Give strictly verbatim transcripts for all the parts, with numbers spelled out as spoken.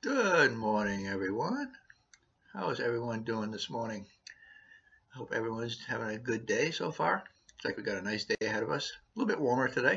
Good morning, everyone. How is everyone doing this morning? I hope everyone's having a good day so far. Looks like we got a nice day ahead of us. A little bit warmer today.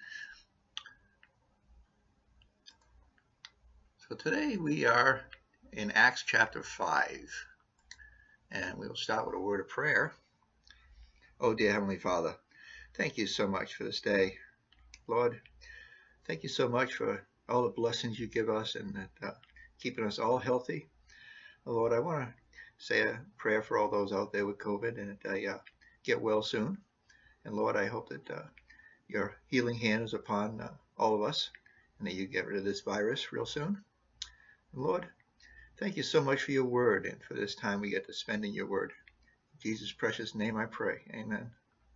So today we are in Acts chapter five, and we'll start with a word of prayer. Oh, dear Heavenly Father, thank you so much for this day. Lord, thank you so much for all the blessings you give us and that, uh, keeping us all healthy. Lord, I want to say a prayer for all those out there with COVID and that they uh, get well soon. And Lord, I hope that uh, your healing hand is upon uh, all of us and that you get rid of this virus real soon. And Lord, thank you so much for your word and for this time we get to spend in your word. In Jesus' precious name I pray. Amen.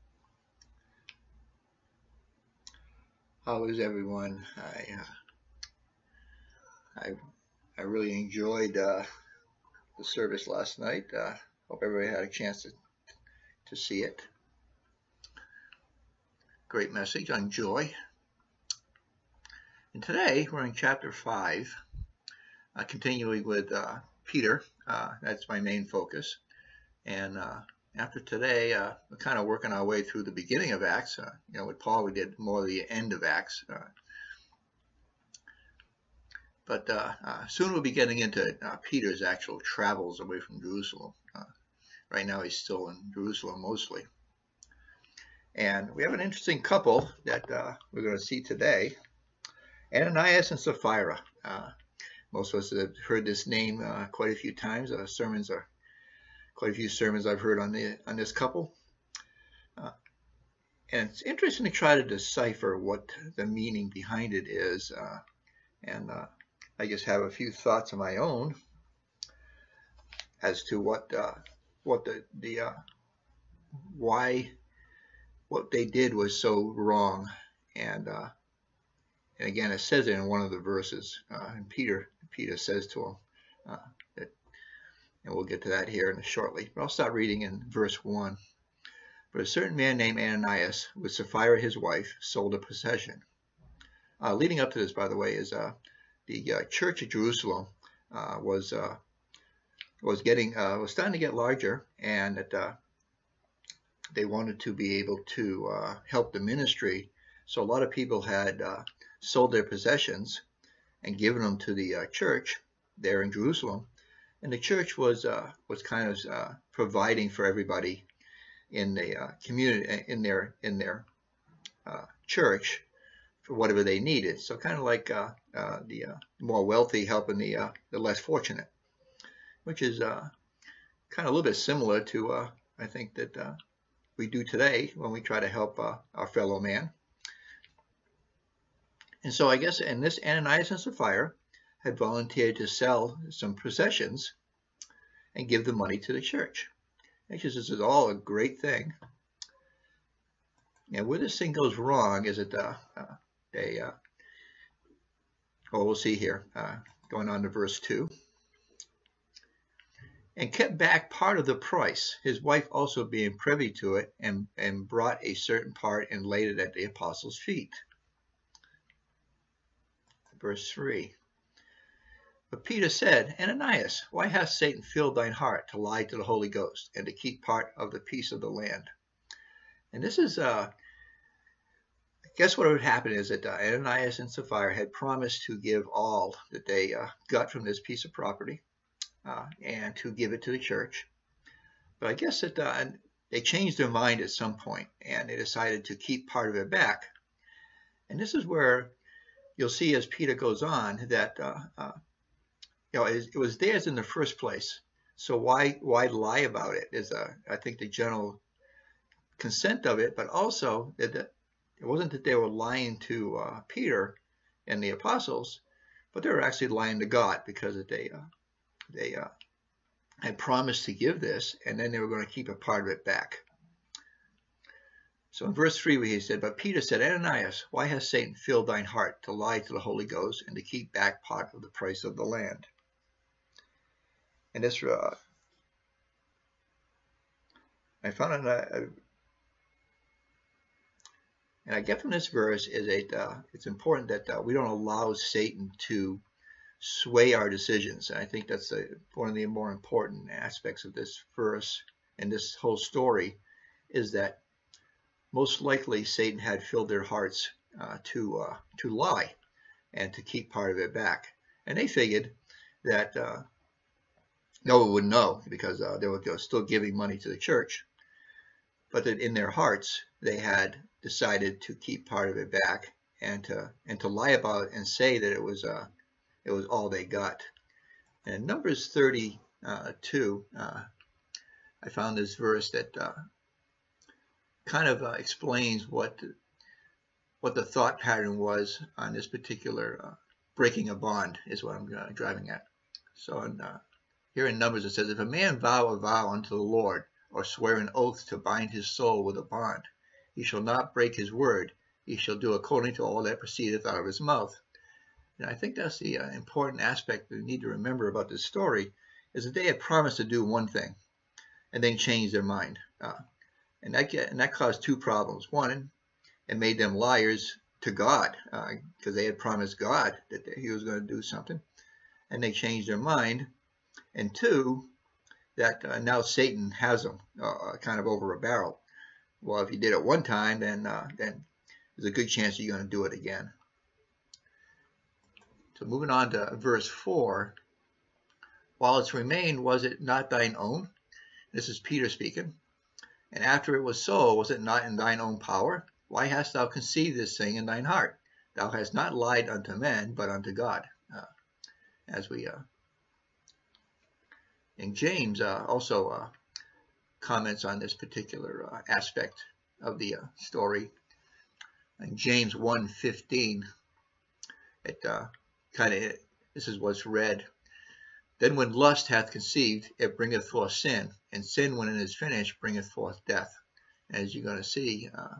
How is everyone? I uh, I, I really enjoyed uh, the service last night. Uh, hope everybody had a chance to, to see it. Great message on joy. And today we're in chapter five, uh, continuing with uh, Peter. Uh, that's my main focus. And uh, after today, uh, we're kind of working our way through the beginning of Acts. Uh, you know, with Paul, we did more of the end of Acts. Uh, but uh, uh, soon we'll be getting into uh, Peter's actual travels away from Jerusalem. Uh, right now, he's still in Jerusalem mostly. And we have an interesting couple that uh, we're going to see today, Ananias and Sapphira. Uh, most of us have heard this name uh, quite a few times. Uh, sermons are quite a few sermons I've heard on the on this couple. Uh, and it's interesting to try to decipher what the meaning behind it is. Uh, and uh, I just have a few thoughts of my own as to what uh, what the the uh, why what they did was so wrong. And uh, and again, it says it in one of the verses. Uh, and Peter Peter says to him uh, that, and we'll get to that here in shortly. But I'll start reading in verse one. But a certain man named Ananias, with Sapphira his wife, sold a possession. Uh, leading up to this, by the way, is uh, the uh, church of Jerusalem uh, was uh, was getting uh, was starting to get larger, and that uh, they wanted to be able to uh, help the ministry. So a lot of people had uh, sold their possessions and given them to the uh, church there in Jerusalem, and the church was uh, was kind of uh, providing for everybody in the uh, community in their in their uh, church for whatever they needed. So kind of like uh, uh, the uh, more wealthy helping the uh, the less fortunate, which is uh, kind of a little bit similar to uh, I think that uh, we do today when we try to help uh, our fellow man. And so I guess in this, Ananias and Sapphira had volunteered to sell some possessions and give the money to the church. Actually, this is all a great thing. And where this thing goes wrong is that uh, uh, they, uh, well, we'll see here, uh, going on to verse two. And kept back part of the price, his wife also being privy to it, and, and brought a certain part and laid it at the apostles' feet. Verse three. But Peter said, Ananias, why hath Satan filled thine heart to lie to the Holy Ghost, and to keep part of the piece of the land? And this is, uh, I guess what would happen is that uh, Ananias and Sapphira had promised to give all that they uh, got from this piece of property uh, and to give it to the church. But I guess that uh, they changed their mind at some point, and they decided to keep part of it back. And this is where you'll see as Peter goes on that uh, uh, you know, it, it was theirs in the first place. So why why lie about it is, uh, I think, the general consent of it, but also that it wasn't that they were lying to uh, Peter and the apostles, but they were actually lying to God because they uh, they uh, had promised to give this, and then they were going to keep a part of it back. So in verse three, he said, But Peter said, Ananias, why has Satan filled thine heart to lie to the Holy Ghost and to keep back part of the price of the land? And this, uh, I found it, uh, and I get from this verse is that uh, it's important that uh, we don't allow Satan to sway our decisions. And I think that's a, one of the more important aspects of this verse and this whole story, is that most likely Satan had filled their hearts uh, to uh, to lie and to keep part of it back. And they figured that uh, no one would know, because uh, they were still giving money to the church, but that in their hearts they had decided to keep part of it back and to and to lie about it and say that it was uh, it was all they got. And in Numbers thirty-two, uh, I found this verse that uh, kind of uh, explains what what the thought pattern was on this particular uh, breaking a bond, is what I'm uh, driving at. So in, uh, here in Numbers it says, if a man vow a vow unto the Lord, or swear an oath to bind his soul with a bond, he shall not break his word. He shall do according to all that proceedeth out of his mouth. And I think that's the uh, important aspect that we need to remember about this story, is that they had promised to do one thing and then changed their mind. Uh, and, that get, and that caused two problems. One, it made them liars to God, because uh, they had promised God that he was going to do something, and they changed their mind. And two, that uh, now Satan has them uh, kind of over a barrel. Well, if you did it one time, then uh, then there's a good chance you're going to do it again. So moving on to verse four, while it's remained, was it not thine own? This is Peter speaking. And after it was so, was it not in thine own power? Why hast thou conceived this thing in thine heart? Thou hast not lied unto men, but unto God. Uh, as we, uh, and James uh, also uh, comments on this particular uh, aspect of the uh, story. In James one fifteen, it uh, kind of, this is what's read. Then when lust hath conceived, it bringeth forth sin, and sin, when it is finished, bringeth forth death. As you're going to see, uh,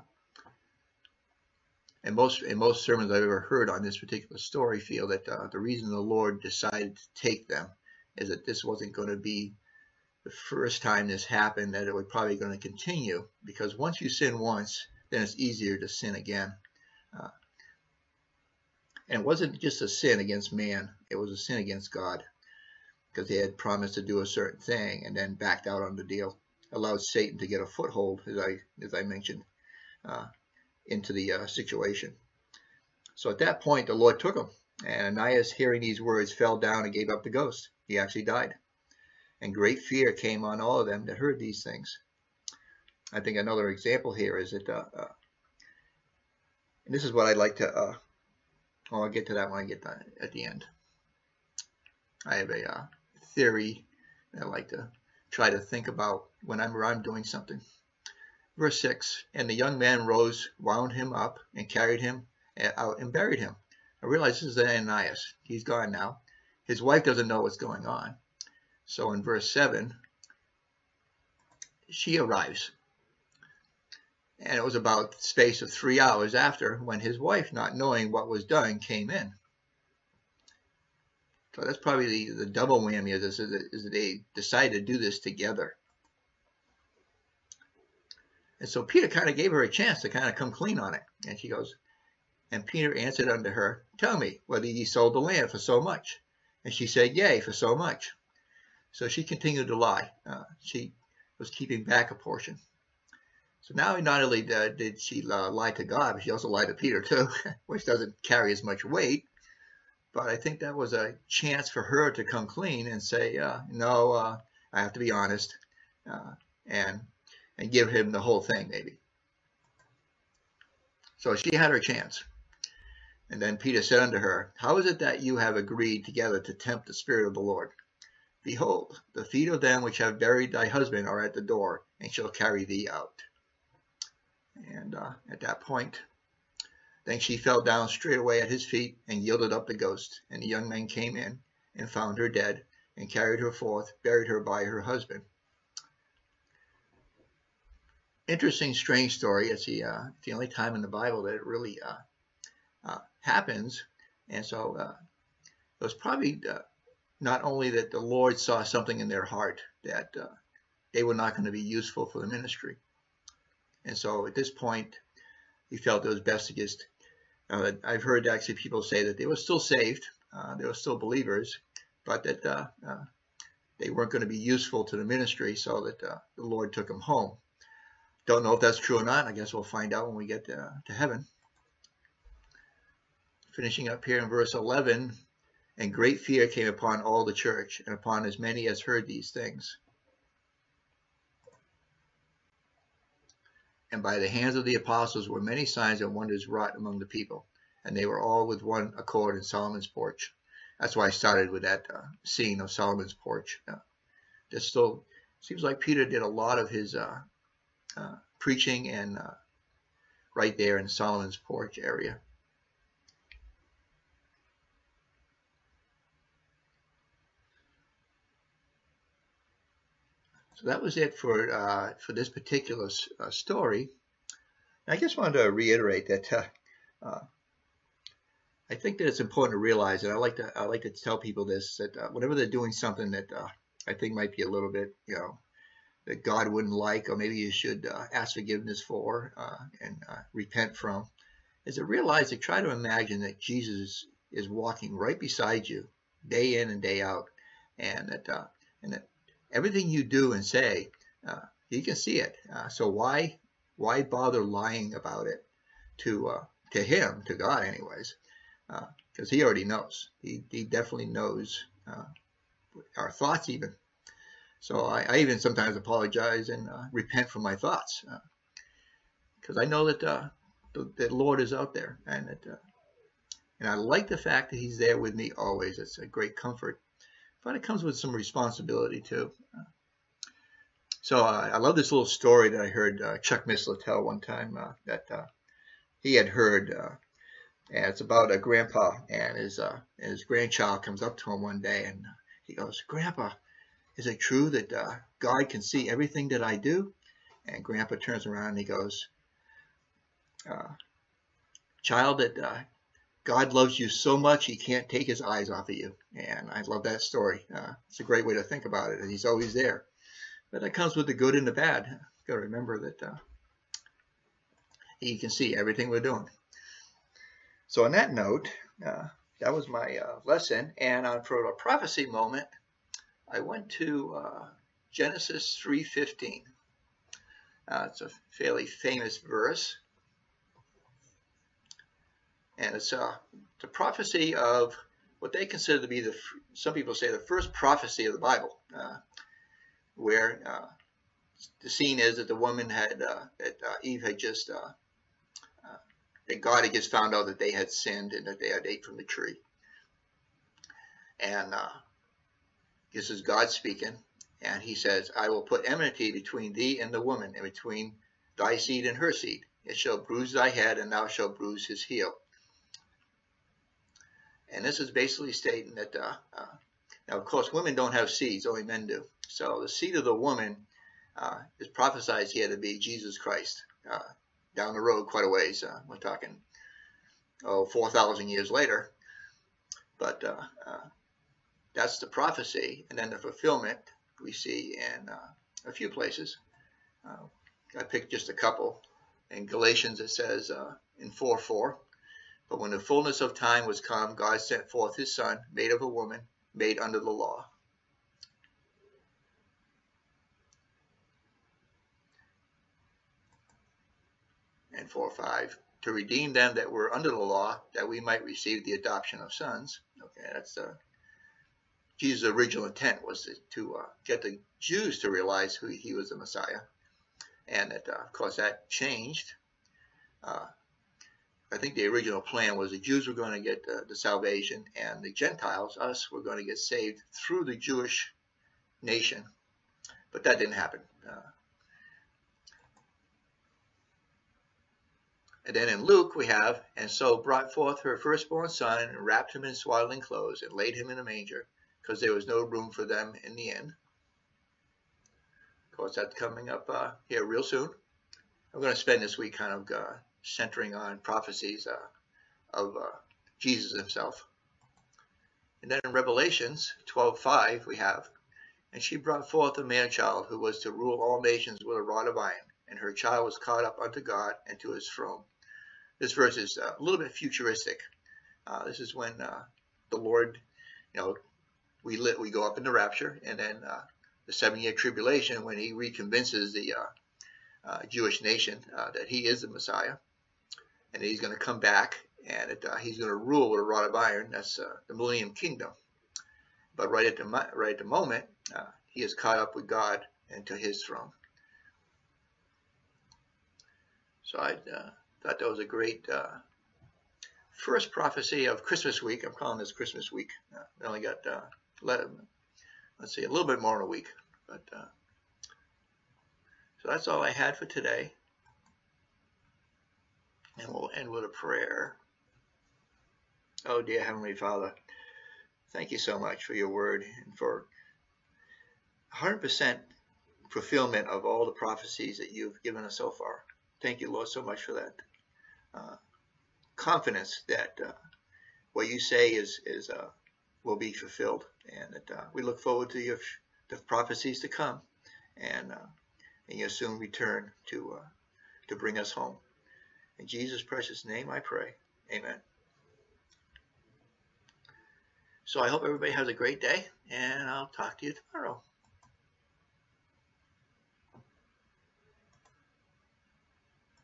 and most in most sermons I've ever heard on this particular story, feel that uh, the reason the Lord decided to take them is that this wasn't going to be the first time this happened, that it was probably going to continue, because once you sin once, then it's easier to sin again. Uh, and it wasn't just a sin against man, it was a sin against God, because they had promised to do a certain thing and then backed out on the deal, allowed Satan to get a foothold, as I as I mentioned, uh, into the uh, situation. So at that point, the Lord took him, and Ananias, hearing these words, fell down and gave up the ghost. He actually died. And great fear came on all of them that heard these things. I think another example here is that, uh, uh, and this is what I'd like to, uh, well, I'll get to that when I get to, at the end. I have a uh, theory that I like to try to think about when I'm, I'm doing something. Verse six, and the young man rose, wound him up, and carried him out and buried him. I realize this is Ananias. He's gone now. His wife doesn't know what's going on. So in verse seven, she arrives. And it was about the space of three hours after when his wife, not knowing what was done, came in. So that's probably the, the double whammy of this, is that, is that they decided to do this together. And so Peter kind of gave her a chance to kind of come clean on it. And she goes, and Peter answered unto her, tell me whether ye sold the land for so much. And she said, yea, for so much. So she continued to lie. Uh, she was keeping back a portion. So now not only did she uh, lie to God, but she also lied to Peter too, which doesn't carry as much weight. But I think that was a chance for her to come clean and say, uh, no, uh, I have to be honest, uh, and and give him the whole thing, maybe. So she had her chance. And then Peter said unto her, how is it that you have agreed together to tempt the Spirit of the Lord? Behold, the feet of them which have buried thy husband are at the door, and shall carry thee out. And uh, at that point, then she fell down straightway at his feet, and yielded up the ghost. And the young men came in, and found her dead, and carried her forth, buried her by her husband. Interesting, strange story. It's the, uh, it's the only time in the Bible that it really uh, uh, happens. And so uh, it was probably uh, not only that the Lord saw something in their heart that uh, they were not going to be useful for the ministry. And so at this point, he felt it was best to just, uh, I've heard actually people say that they were still saved, Uh, they were still believers, but that uh, uh, they weren't going to be useful to the ministry, so that uh, the Lord took them home. Don't know if that's true or not. I guess we'll find out when we get to, to heaven. Finishing up here in verse eleven, and great fear came upon all the church and upon as many as heard these things. And by the hands of the apostles were many signs and wonders wrought among the people, and they were all with one accord in Solomon's porch. That's why I started with that uh, scene of Solomon's porch. Uh, just still seems like Peter did a lot of his uh, uh, preaching and uh, right there in Solomon's porch area. So that was it for uh, for this particular uh, story. I just wanted to reiterate that uh, uh, I think that it's important to realize, and I like to I like to tell people this, that uh, whenever they're doing something that uh, I think might be a little bit, you know, that God wouldn't like, or maybe you should uh, ask forgiveness for uh, and uh, repent from, is to realize, to try to imagine that Jesus is walking right beside you, day in and day out, and that uh, and that everything you do and say, uh, he can see it. Uh, so why why bother lying about it to uh, to him, to God, anyways? Because uh, he already knows. He he definitely knows uh, our thoughts even. So I, I even sometimes apologize and uh, repent for my thoughts, because uh, I know that uh, the, the Lord is out there, and that uh, and I like the fact that He's there with me always. It's a great comfort, but it comes with some responsibility too. Uh, so uh, I love this little story that I heard uh, Chuck Missler tell one time, uh, that uh, he had heard, uh, and it's about a grandpa and his uh, and his grandchild comes up to him one day, and he goes, "Grandpa, is it true that uh, God can see everything that I do?" And Grandpa turns around and he goes, uh, "Child, that uh, God loves you so much He can't take His eyes off of you." And I love that story. Uh, it's a great way to think about it. He's always there. But that comes with the good and the bad. You've got to remember that uh, He can see everything we're doing. So on that note, uh, that was my uh, lesson. And uh, for a prophecy moment, I went to uh, Genesis three fifteen. Uh, it's a fairly famous verse. And it's uh, the prophecy of what they consider to be the, some people say, the first prophecy of the Bible, uh, where uh, the scene is that the woman had, uh, that uh, Eve had just, uh, uh, that God had just found out that they had sinned and that they had ate from the tree. And uh, this is God speaking, and He says, "I will put enmity between thee and the woman, and between thy seed and her seed. It shall bruise thy head, and thou shalt bruise his heel." And this is basically stating that, uh, uh, now of course women don't have seeds, only men do. So the seed of the woman uh, is prophesied here to be Jesus Christ, uh, down the road quite a ways. Uh, we're talking, oh, four thousand years later. But uh, uh, that's the prophecy. And then the fulfillment we see in uh, a few places. Uh, I picked just a couple. In Galatians it says uh, in four four, "But when the fullness of time was come, God sent forth His Son, made of a woman, made under the law." And four five, "To redeem them that were under the law, that we might receive the adoption of sons." Okay, that's uh, Jesus' original intent was to, to uh, get the Jews to realize who He was the Messiah. And that, uh, of course, that changed. Uh, I think the original plan was the Jews were going to get uh, the salvation, and the Gentiles, us, were going to get saved through the Jewish nation. But that didn't happen. Uh, and then in Luke we have, "And so brought forth her firstborn son, and wrapped him in swaddling clothes, and laid him in a manger, because there was no room for them in the inn." Of course, that's coming up uh, here real soon. I'm going to spend this week kind of uh, centering on prophecies uh, of uh, Jesus Himself. And then in Revelations twelve five we have, "And she brought forth a man-child, who was to rule all nations with a rod of iron. And her child was caught up unto God and to His throne." This verse is uh, a little bit futuristic. Uh, this is when uh, the Lord, you know, we lit, we go up in the rapture, and then uh, the seven-year tribulation when He reconvinces the uh, uh, Jewish nation uh, that He is the Messiah, and He's going to come back, and it, uh, He's going to rule with a rod of iron. That's uh, the Millennium Kingdom. But right at the right at the moment, uh, He is caught up with God and to His throne. So I uh, thought that was a great uh, first prophecy of Christmas week. I'm calling this Christmas week. Uh, we only got uh, let, let's see, a little bit more in a week. But uh, so that's all I had for today. And we'll end with a prayer. Oh, dear Heavenly Father, thank you so much for your word and for one hundred percent fulfillment of all the prophecies that you've given us so far. Thank you, Lord, so much for that uh, confidence that uh, what you say is is uh, will be fulfilled, and that uh, we look forward to your the prophecies to come, and uh, and your soon return to uh, to bring us home. In Jesus' precious name, I pray. Amen. So I hope everybody has a great day, and I'll talk to you tomorrow.